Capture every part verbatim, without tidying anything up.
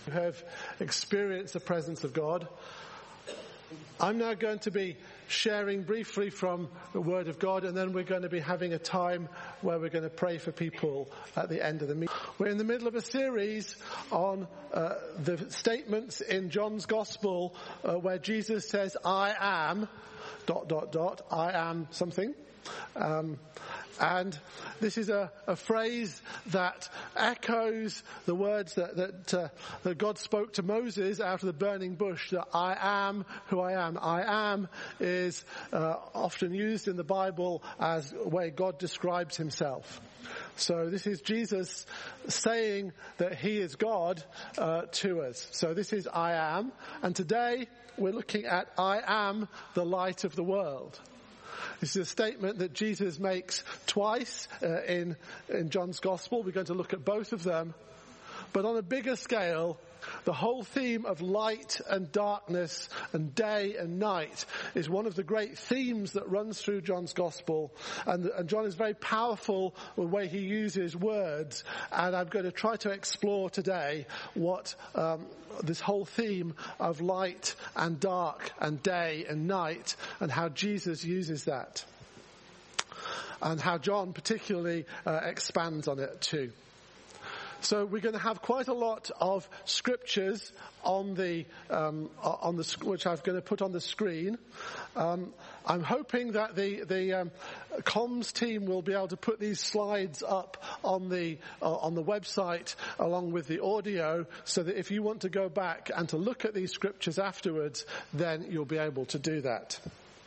who have experienced the presence of God. I'm now going to be sharing briefly from the Word of God, and then we're going to be having a time where we're going to pray for people at the end of the meeting. We're in the middle of a series on uh, the statements in John's Gospel uh, where Jesus says, I am, dot, dot, dot, I am something. Um, and this is a, a phrase that echoes the words that that, uh, that God spoke to Moses out of the burning bush, that I am who I am. I am is uh, often used in the Bible as a way God describes himself. So this is Jesus saying that he is God uh, to us. So this is I am. And today we're looking at I am the light of the world. This is a statement that Jesus makes twice uh, in, in John's Gospel. We're going to look at both of them. But on a bigger scale, the whole theme of light and darkness and day and night is one of the great themes that runs through John's Gospel. And, and John is very powerful with the way he uses words. And I'm going to try to explore today what um, this whole theme of light and dark and day and night and how Jesus uses that. And how John particularly uh, expands on it too. So we're going to have quite a lot of scriptures on the um, on the which I'm going to put on the screen. Um, I'm hoping that the the um, comms team will be able to put these slides up on the uh, on the website along with the audio, so that if you want to go back and to look at these scriptures afterwards, then you'll be able to do that.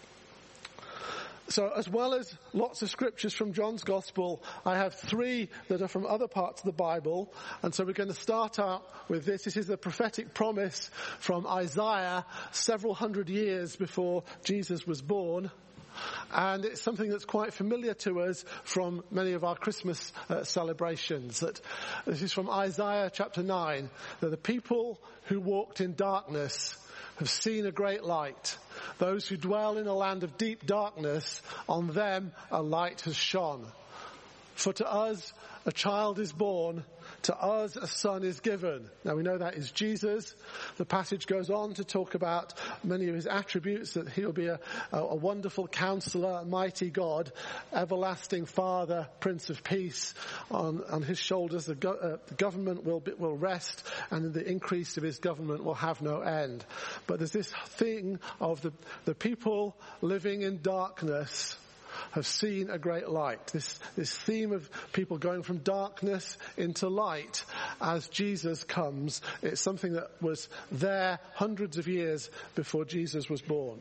So as well as lots of scriptures from John's Gospel, I have three that are from other parts of the Bible. And so we're going to start out with this. This is the prophetic promise from Isaiah several hundred years before Jesus was born. And it's something that's quite familiar to us from many of our Christmas uh, celebrations. That this is from Isaiah chapter nine, that the people who walked in darkness have seen a great light. Those who dwell in a land of deep darkness, on them a light has shone. For to us a child is born, to us a son is given. Now we know that is Jesus. The passage goes on to talk about many of his attributes, that he'll be a, a, a wonderful counselor, a mighty God, everlasting Father, Prince of Peace. On, on his shoulders the, go, uh, the government will, be, will rest, and the increase of his government will have no end. But there's this thing of the, the people living in darkness have seen a great light. This, this theme of people going from darkness into light as Jesus comes, it's something that was there hundreds of years before Jesus was born.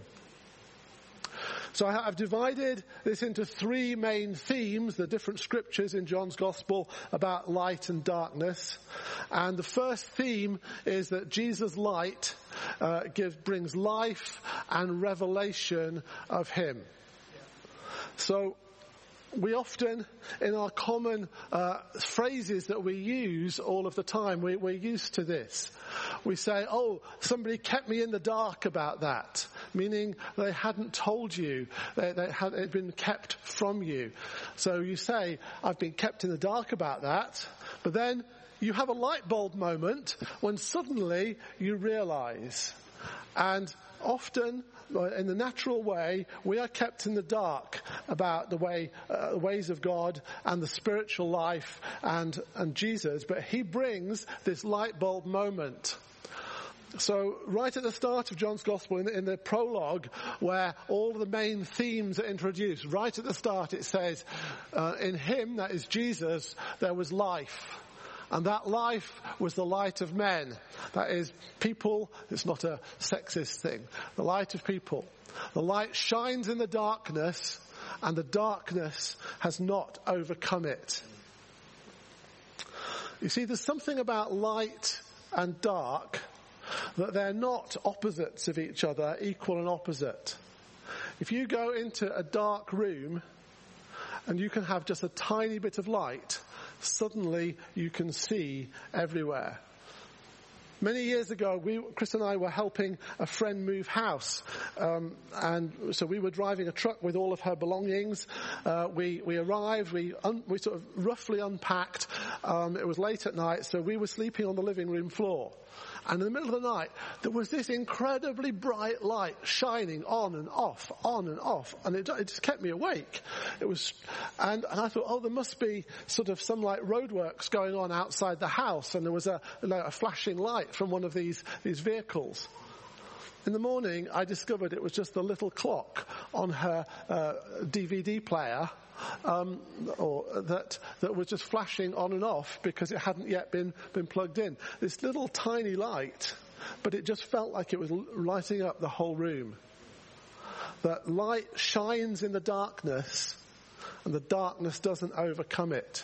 So I've divided this into three main themes, the different scriptures in John's Gospel about light and darkness. And the first theme is that Jesus' light uh, gives, brings life and revelation of him. So we often, in our common uh, phrases that we use all of the time, we, we're used to this. We say, oh, somebody kept me in the dark about that, meaning they hadn't told you, they, they had it been kept from you. So you say, I've been kept in the dark about that, but then you have a light bulb moment when suddenly you realize. And often, in the natural way, we are kept in the dark about the way, uh, ways of God and the spiritual life and, and Jesus, but he brings this light bulb moment. So right at the start of John's Gospel, in the, in the prologue, where all of the main themes are introduced, right at the start it says, uh, in him, that is Jesus, there was life. And that life was the light of men. That is, people, it's not a sexist thing. The light of people. The light shines in the darkness, and the darkness has not overcome it. You see, there's something about light and dark, that they're not opposites of each other, equal and opposite. If you go into a dark room, and you can have just a tiny bit of light, suddenly you can see everywhere. Many years ago, we, Chris and I were helping a friend move house, um, and so we were driving a truck with all of her belongings. Uh, we we arrived, we un, we sort of roughly unpacked. Um, it was late at night, so we were sleeping on the living room floor. And in the middle of the night, there was this incredibly bright light shining on and off, on and off, and it, it just kept me awake. It was, and, and I thought, oh, there must be sort of some like roadworks going on outside the house, and there was a, like, a flashing light from one of these these vehicles. In the morning, I discovered it was just the little clock on her uh, D V D player. Um, or that that was just flashing on and off because it hadn't yet been been plugged in. This little tiny light, but it just felt like it was lighting up the whole room. That light shines in the darkness, and the darkness doesn't overcome it.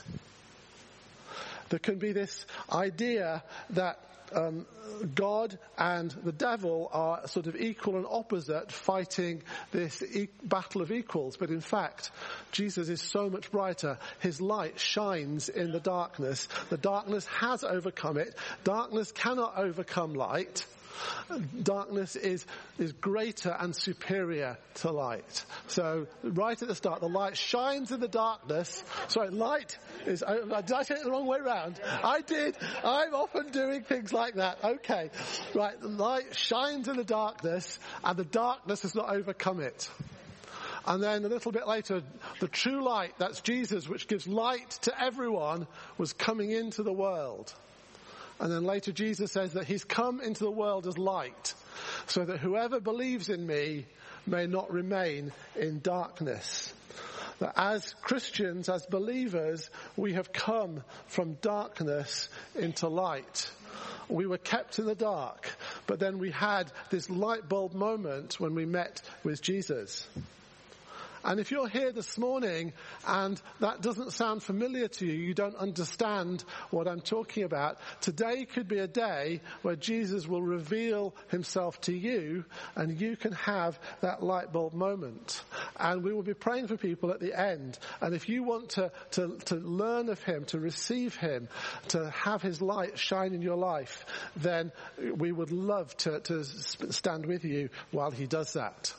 There can be this idea that Um, God and the devil are sort of equal and opposite, fighting this e- battle of equals. But in fact, Jesus is so much brighter. His light shines in the darkness. The darkness has overcome it. Darkness cannot overcome light. Darkness is is greater and superior to light. So right at the start, the light shines in the darkness. Sorry, light is, did I say it the wrong way around? I did. I'm often doing things like that. Okay. Right, the light shines in the darkness, and the darkness has not overcome it. And then a little bit later, the true light, that's Jesus, which gives light to everyone, was coming into the world. And then later Jesus says that he's come into the world as light, so that whoever believes in me may not remain in darkness. That as Christians, as believers, we have come from darkness into light. We were kept in the dark, but then we had this light bulb moment when we met with Jesus. And if you're here this morning and that doesn't sound familiar to you, you don't understand what I'm talking about, today could be a day where Jesus will reveal himself to you and you can have that light bulb moment. And we will be praying for people at the end. And if you want to, to, to learn of him, to receive him, to have his light shine in your life, then we would love to, to stand with you while he does that.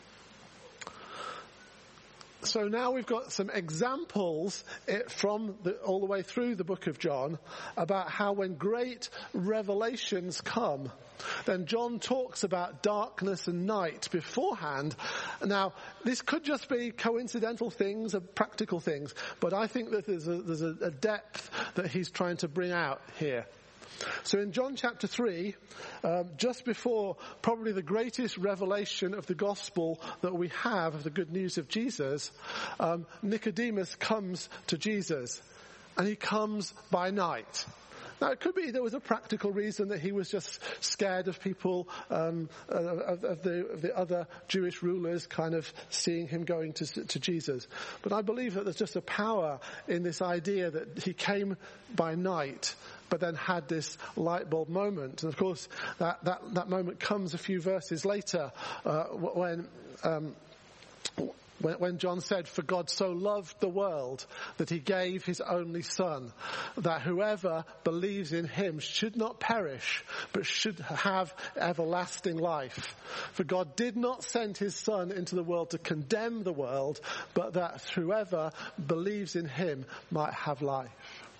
So now we've got some examples from the, all the way through the book of John about how when great revelations come, then John talks about darkness and night beforehand. Now, this could just be coincidental things and practical things, but I think that there's a, there's a, a depth that he's trying to bring out here. So in John chapter three, um, just before probably the greatest revelation of the gospel that we have of the good news of Jesus, um, Nicodemus comes to Jesus, and he comes by night. Now, it could be there was a practical reason that he was just scared of people, um, of, of, the, of the other Jewish rulers kind of seeing him going to, to Jesus. But I believe that there's just a power in this idea that he came by night, but then had this light bulb moment. And of course, that, that, that moment comes a few verses later, uh, when, um, When, when John said, "For God so loved the world that he gave his only son, that whoever believes in him should not perish, but should have everlasting life. For God did not send his son into the world to condemn the world, but that whoever believes in him might have life."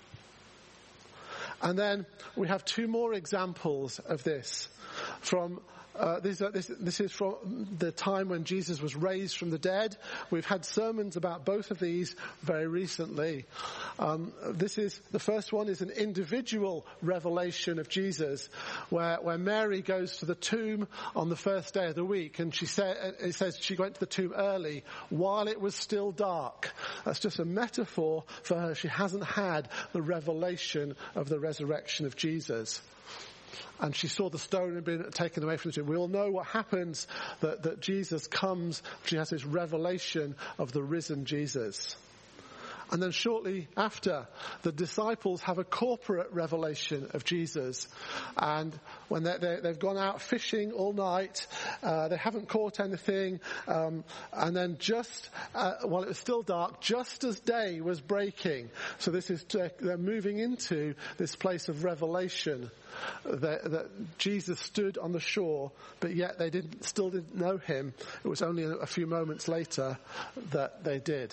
And then we have two more examples of this from Uh, this, uh, this, this is from the time when Jesus was raised from the dead. We've had sermons about both of these very recently. Um, this is the first one is an individual revelation of Jesus, where where Mary goes to the tomb on the first day of the week, and she said it says she went to the tomb early while it was still dark. That's just a metaphor for her. She hasn't had the revelation of the resurrection of Jesus. And she saw the stone had been taken away from the tomb. We all know what happens, that, that Jesus comes. She has this revelation of the risen Jesus. And then shortly after, the disciples have a corporate revelation of Jesus. And when they, they, they've gone out fishing all night, uh, they haven't caught anything. Um, and then just, uh, while it was still dark, just as day was breaking. So this is, they're moving into this place of revelation. That, that Jesus stood on the shore, but yet they didn't, still didn't know him. It was only a few moments later that they did.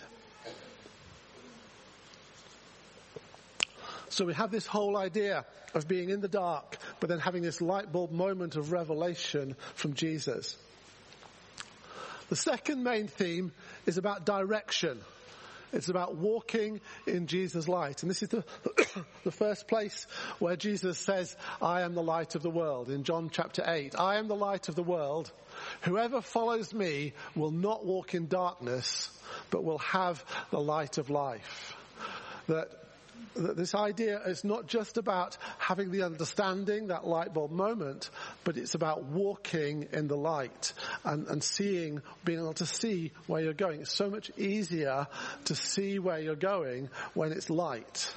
So we have this whole idea of being in the dark, but then having this light bulb moment of revelation from Jesus. The second main theme is about direction. It's about walking in Jesus' light. And this is the, the first place where Jesus says, I am the light of the world, in John chapter eight. I am the light of the world. Whoever follows me will not walk in darkness, but will have the light of life. That This idea is not just about having the understanding, that light bulb moment, but it's about walking in the light and, and seeing, being able to see where you're going. It's so much easier to see where you're going when it's light.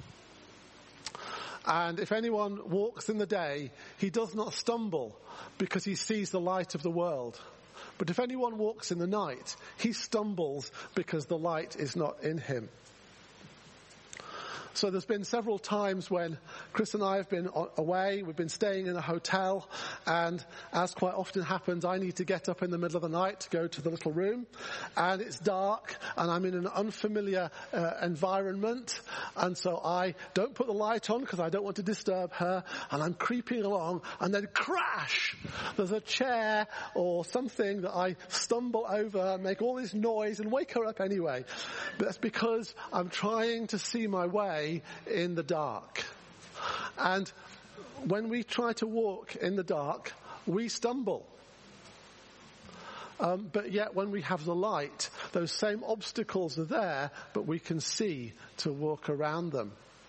And if anyone walks in the day, he does not stumble because he sees the light of the world. But if anyone walks in the night, he stumbles because the light is not in him. So there's been several times when Chris and I have been away, we've been staying in a hotel, and as quite often happens, I need to get up in the middle of the night to go to the little room, and it's dark, and I'm in an unfamiliar uh, environment, and so I don't put the light on because I don't want to disturb her, and I'm creeping along, and then crash! There's a chair or something that I stumble over, make all this noise, and wake her up anyway. But that's because I'm trying to see my way in the dark. And when we try to walk in the dark, we stumble. Um, but yet when we have the light, those same obstacles are there, but we can see to walk around them.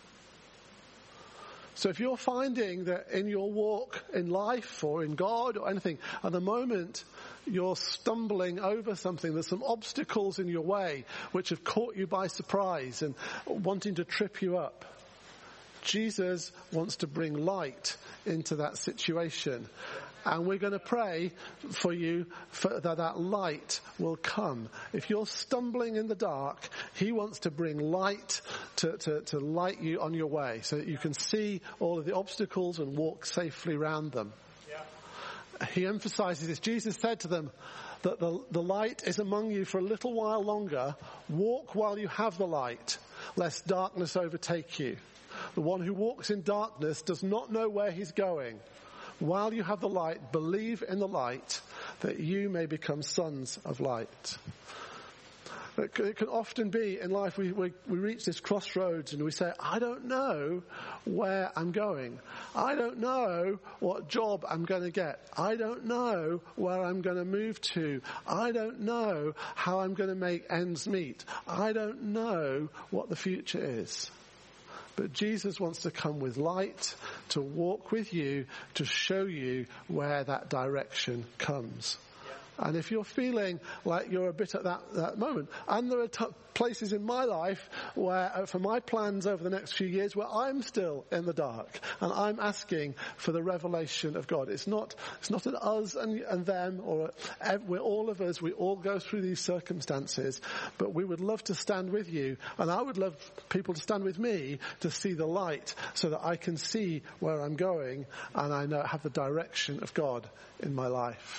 So if you're finding that in your walk in life or in God or anything, at the moment you're stumbling over something, there's some obstacles in your way which have caught you by surprise and wanting to trip you up, Jesus wants to bring light into that situation. And we're going to pray for you for that that light will come. If you're stumbling in the dark, he wants to bring light to, to, to light you on your way so that you can see all of the obstacles and walk safely around them. Yeah. He emphasizes this. Jesus said to them that the, the light is among you for a little while longer. Walk while you have the light, lest darkness overtake you. The one who walks in darkness does not know where he's going. While you have the light, believe in the light, that you may become sons of light. It can often be in life we, we, we reach this crossroads and we say, I don't know where I'm going. I don't know what job I'm going to get. I don't know where I'm going to move to. I don't know how I'm going to make ends meet. I don't know what the future is. But Jesus wants to come with light, to walk with you, to show you where that direction comes. And if you're feeling like you're a bit at that, that moment, and there are t- places in my life where, uh, for my plans over the next few years, where I'm still in the dark, and I'm asking for the revelation of God. It's not, it's not an us and, and them, or a, we're all of us, we all go through these circumstances, but we would love to stand with you, and I would love people to stand with me to see the light, so that I can see where I'm going, and I know have the direction of God in my life.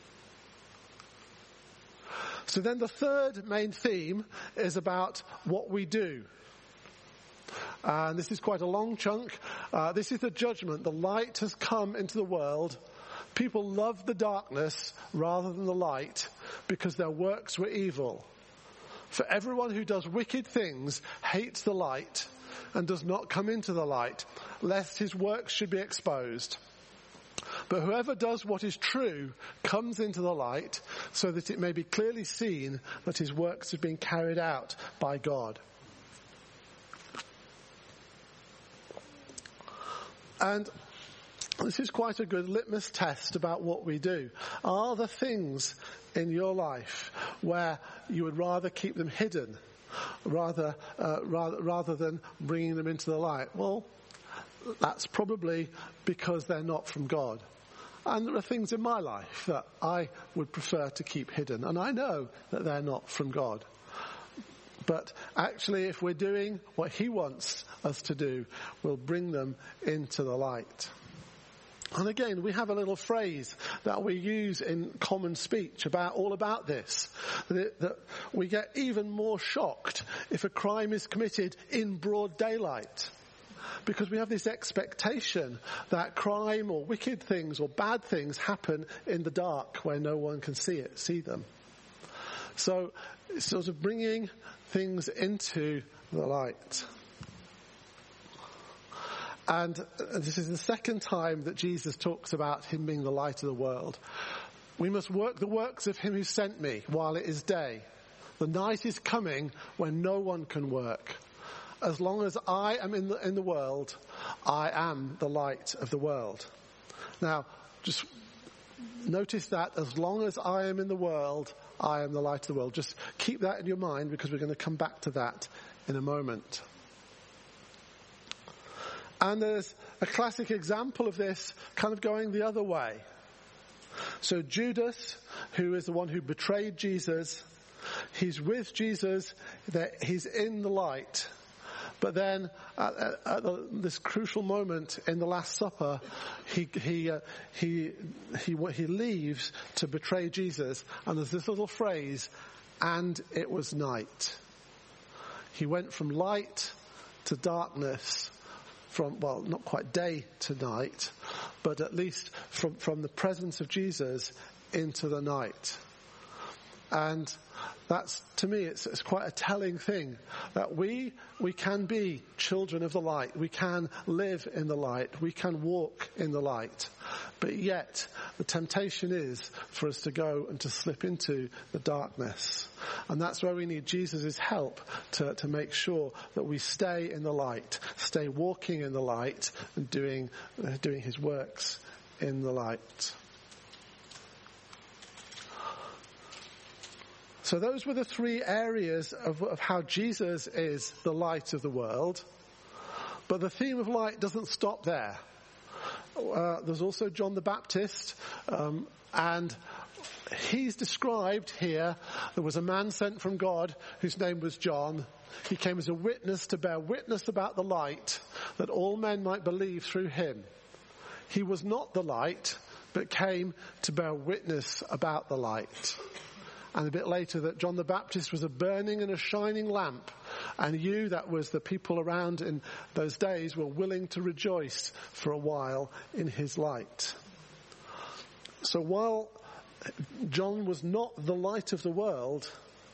So then the third main theme is about what we do. And this is quite a long chunk. Uh, this is the judgment. The light has come into the world. People love the darkness rather than the light because their works were evil. For everyone who does wicked things hates the light and does not come into the light, lest his works should be exposed. But whoever does what is true comes into the light so that it may be clearly seen that his works have been carried out by God. And this is quite a good litmus test about what we do. Are there things in your life where you would rather keep them hidden, rather, uh, rather, rather than bringing them into the light? Well, that's probably because they're not from God. And there are things in my life that I would prefer to keep hidden, and I know that they're not from God. But actually, if we're doing what he wants us to do, we'll bring them into the light. And again, we have a little phrase that we use in common speech about all about this, that, it, that we get even more shocked if a crime is committed in broad daylight. Because we have this expectation that crime or wicked things or bad things happen in the dark where no one can see it, see them. So it's sort of bringing things into the light. And this is the second time that Jesus talks about him being the light of the world. We must work the works of him who sent me while it is day. The night is coming when no one can work. As long as I am in the, in the world, I am the light of the world. Now, just notice that as long as I am in the world, I am the light of the world. Just keep that in your mind, because we're going to come back to that in a moment. And there's a classic example of this kind of going the other way. So Judas, who is the one who betrayed Jesus, he's with Jesus, he's in the light. But then at, at, at the, this crucial moment in the Last Supper, he he uh, he he he leaves to betray Jesus, and there's this little phrase, "And it was night." He went from light to darkness, from, well, not quite day to night, but at least from from the presence of Jesus into the night. And that's, to me, it's, it's quite a telling thing that we we can be children of the light. We can live in the light. We can walk in the light. But yet, the temptation is for us to go and to slip into the darkness. And that's where we need Jesus' help to, to make sure that we stay in the light, stay walking in the light and doing, uh, doing his works in the light. So those were the three areas of, of how Jesus is the light of the world. But the theme of light doesn't stop there. Uh, there's also John the Baptist, um, and he's described here. There was a man sent from God whose name was John. He came as a witness to bear witness about the light, that all men might believe through him. He was not the light, but came to bear witness about the light. And a bit later that John the Baptist was a burning and a shining lamp, and you, that was the people around in those days, were willing to rejoice for a while in his light. So while John was not the light of the world,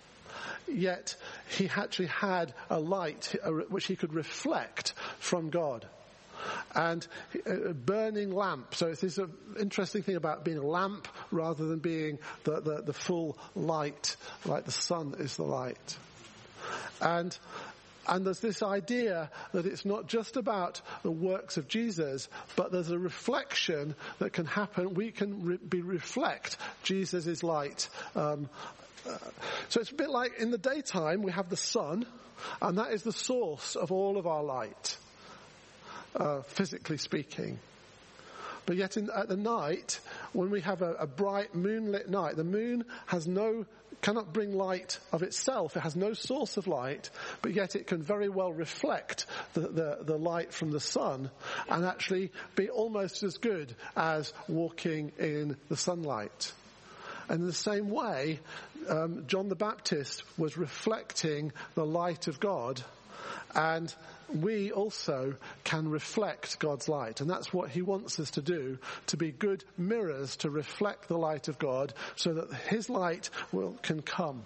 yet he actually had a light which he could reflect from God. And a burning lamp. So it's this interesting thing about being a lamp rather than being the, the, the full light, like the sun is the light. And and there's this idea that it's not just about the works of Jesus, but there's a reflection that can happen. We can re- be reflect Jesus' light. Um, uh, so it's a bit like in the daytime we have the sun, and that is the source of all of our light. Uh, physically speaking. But yet in, at the night, when we have a, a bright moonlit night, the moon has no, cannot bring light of itself. It has no source of light, but yet it can very well reflect the, the, the light from the sun and actually be almost as good as walking in the sunlight. And in the same way, um, John the Baptist was reflecting the light of God, and we also can reflect God's light. And that's what he wants us to do, to be good mirrors to reflect the light of God so that his light will can come.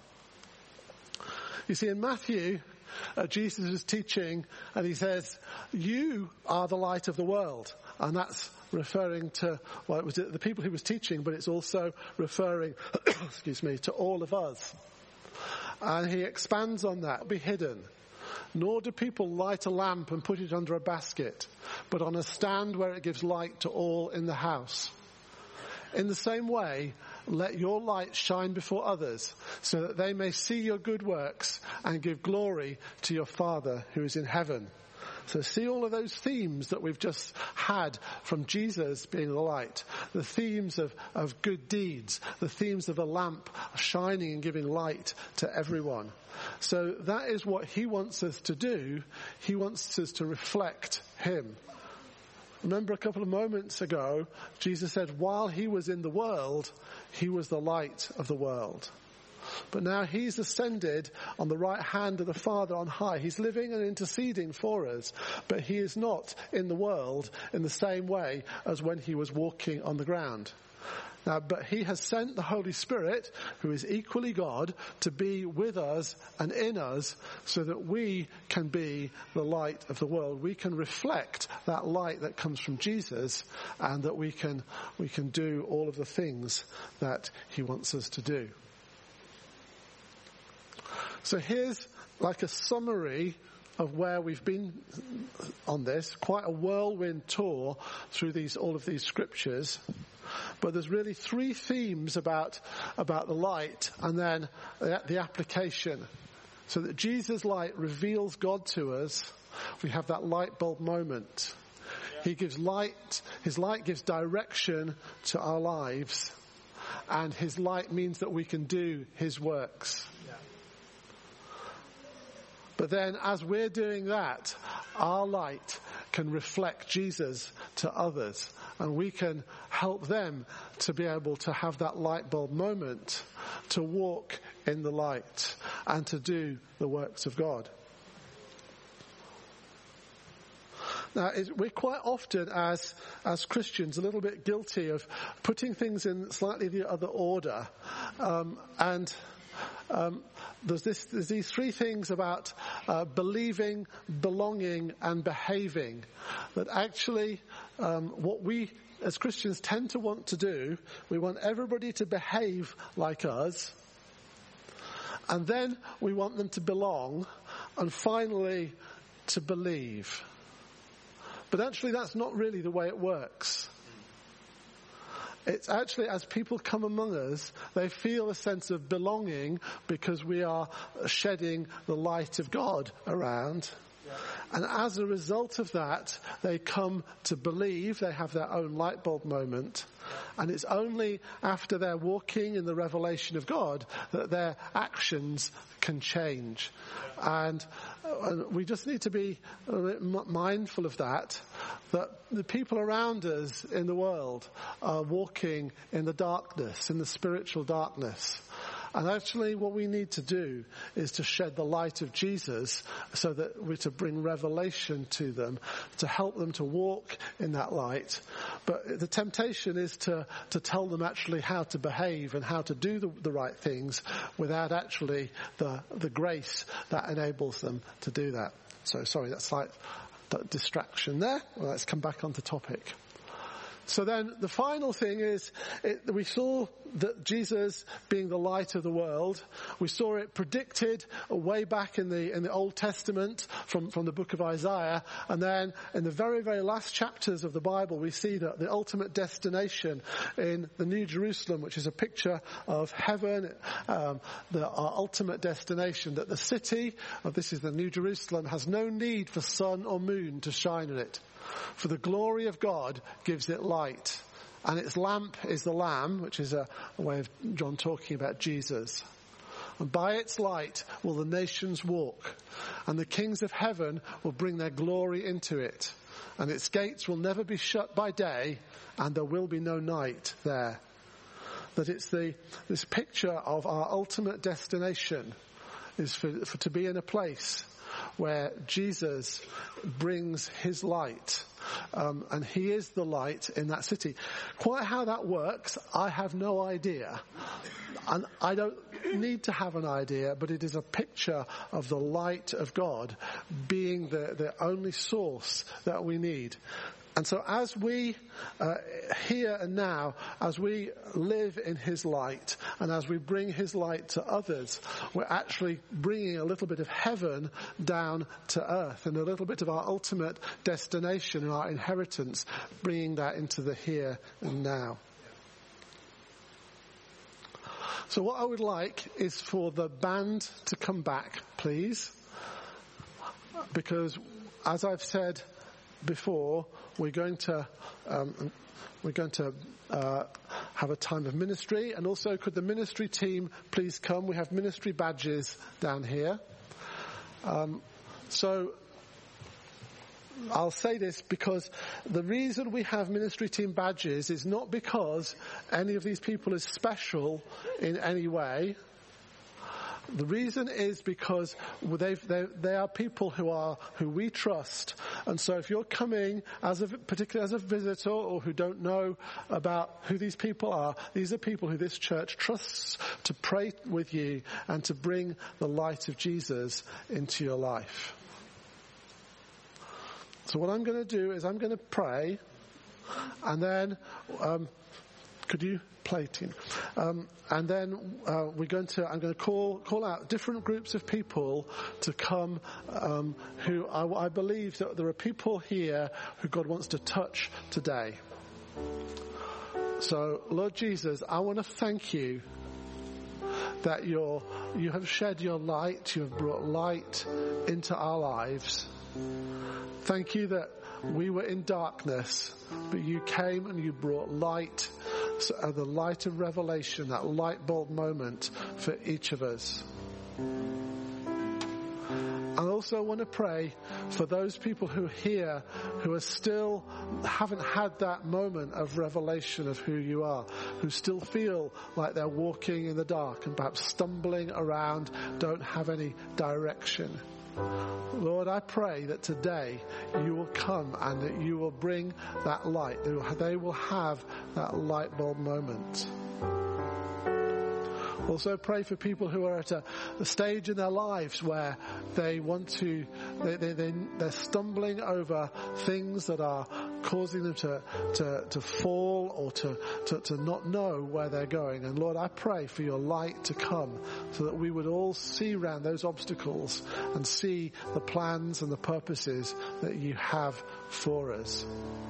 You see, in Matthew, uh, Jesus is teaching and he says, you are the light of the world. And that's referring to, well, it was the people he was teaching, but it's also referring, excuse me, to all of us. And he expands on that. Be hidden. Nor do people light a lamp and put it under a basket, but on a stand where it gives light to all in the house. In the same way, let your light shine before others, so that they may see your good works and give glory to your Father who is in heaven. So see all of those themes that we've just had from Jesus being the light. The themes of, of good deeds. The themes of a lamp shining and giving light to everyone. So that is what he wants us to do. He wants us to reflect him. Remember a couple of moments ago, Jesus said while he was in the world, he was the light of the world. But now he's ascended on the right hand of the Father on high. He's living and interceding for us. But he is not in the world in the same way as when he was walking on the ground. Now, but he has sent the Holy Spirit, who is equally God, to be with us and in us so that we can be the light of the world. We can reflect that light that comes from Jesus, and that we can, we can do all of the things that he wants us to do. So here's like a summary of where we've been on this. Quite a whirlwind tour through these all of these scriptures. But there's really three themes about about the light, and then the, the application. So that Jesus' light reveals God to us. We have that light bulb moment. He gives light. His light gives direction to our lives, and his light means that we can do his works. But then as we're doing that, our light can reflect Jesus to others, and we can help them to be able to have that light bulb moment, to walk in the light and to do the works of God. Now, we're quite often, as as Christians, a little bit guilty of putting things in slightly the other order, um, and Um, there's, this, there's these three things about uh, believing, belonging, and behaving. That actually, um, what we as Christians tend to want to do, we want everybody to behave like us, and then we want them to belong, and finally to believe. But actually, that's not really the way it works. It's actually, as people come among us, they feel a sense of belonging because we are shedding the light of God around. Yeah. And as a result of that, they come to believe. They have their own light bulb moment. And it's only after they're walking in the revelation of God that their actions can change. And uh, we just need to be a bit mindful of that, that the people around us in the world are walking in the darkness, in the spiritual darkness. And actually what we need to do is to shed the light of Jesus so that we're to bring revelation to them, to help them to walk in that light. But the temptation is to, to tell them actually how to behave and how to do the, the right things without actually the, the grace that enables them to do that. So sorry, that's like that distraction there. Well, let's come back onto topic. So then the final thing is, it, we saw that Jesus being the light of the world, we saw it predicted way back in the in the Old Testament from, from the book of Isaiah, and then in the very, very last chapters of the Bible we see that the ultimate destination in the New Jerusalem, which is a picture of heaven, um, the, our ultimate destination, that the city of this is the New Jerusalem has no need for sun or moon to shine in it. For the glory of God gives it light. And its lamp is the Lamb, which is a, a way of John talking about Jesus. And by its light will the nations walk, and the kings of heaven will bring their glory into it. And its gates will never be shut by day, and there will be no night there. That it's the this picture of our ultimate destination is for, for to be in a place where Jesus brings his light, um, and he is the light in that city. Quite how that works, I have no idea. And I don't need to have an idea, but it is a picture of the light of God being the, the only source that we need. And so as we, uh, here and now, as we live in his light, and as we bring his light to others, we're actually bringing a little bit of heaven down to earth, and a little bit of our ultimate destination and our inheritance, bringing that into the here and now. So what I would like is for the band to come back, please. Because as I've said before, we're going to um, we're going to uh, have a time of ministry, and also could the ministry team please come? We have ministry badges down here. Um, so I'll say this because the reason we have ministry team badges is not because any of these people is special in any way. The reason is because they've, they they are people who are who we trust, and so if you're coming as a particularly as a visitor or who don't know about who these people are, these are people who this church trusts to pray with you and to bring the light of Jesus into your life. So what I'm going to do is I'm going to pray, and then um, could you play, Tina? Um, and then uh, we're going to. I'm going to call call out different groups of people to come. Um, who I, I believe that there are people here who God wants to touch today. So, Lord Jesus, I want to thank you that you're you have shed your light. You have brought light into our lives. Thank you that we were in darkness, but you came and you brought light, so, uh, the light of revelation, that light bulb moment for each of us. I also want to pray for those people who are here who are still haven't had that moment of revelation of who you are, who still feel like they're walking in the dark and perhaps stumbling around, don't have any direction. Lord, I pray that today you will come and that you will bring that light. They will have that light bulb moment. Also pray for people who are at a, a stage in their lives where they want to, they, they, they, they're stumbling over things that are causing them to, to, to fall or to, to, to not know where they're going. And Lord, I pray for your light to come so that we would all see around those obstacles and see the plans and the purposes that you have for us.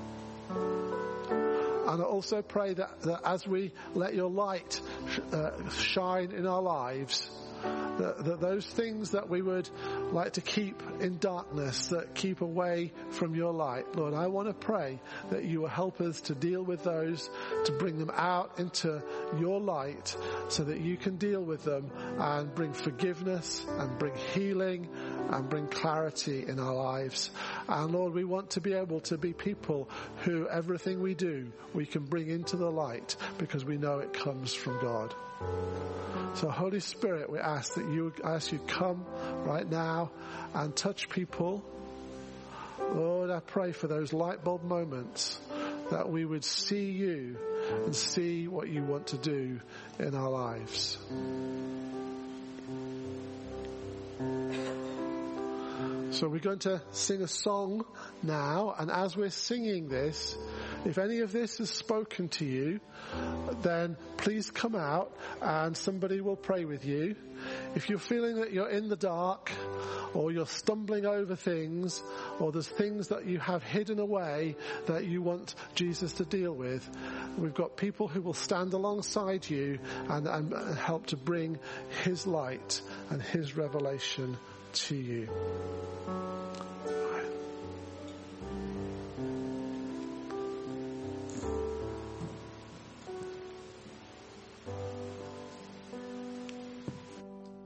And I also pray that, that as we let your light sh- uh, shine in our lives, that, that those things that we would like to keep in darkness, that keep away from your light, Lord, I want to pray that you will help us to deal with those, to bring them out into your light so that you can deal with them and bring forgiveness and bring healing and bring clarity in our lives. And Lord, we want to be able to be people who everything we do, we can bring into the light because we know it comes from God. So Holy Spirit, we ask that you, ask you come right now and touch people. Lord, I pray for those light bulb moments that we would see you and see what you want to do in our lives. So we're going to sing a song now, and as we're singing this, if any of this has spoken to you, then please come out and somebody will pray with you. If you're feeling that you're in the dark, or you're stumbling over things, or there's things that you have hidden away that you want Jesus to deal with, we've got people who will stand alongside you and, and help to bring his light and his revelation to you.